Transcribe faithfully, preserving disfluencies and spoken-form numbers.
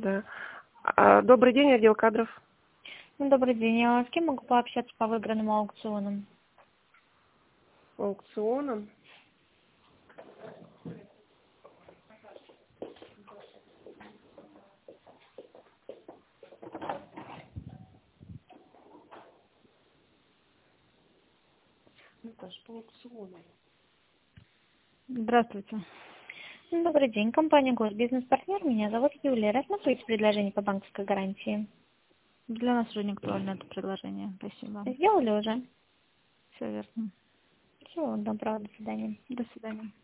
Да. А, добрый день, отдел кадров. Ну, добрый день. А с кем могу пообщаться по выигранным аукционам? Аукционом. Наташа, по аукционам. Здравствуйте. Ну, добрый день. Компания Госбизнес-партнер. Меня зовут Юлия. Рассмотрите предложение по банковской гарантии. Для нас уже не актуально это предложение. Спасибо. Сделали уже? Все верно. Всего доброго. До свидания. До свидания.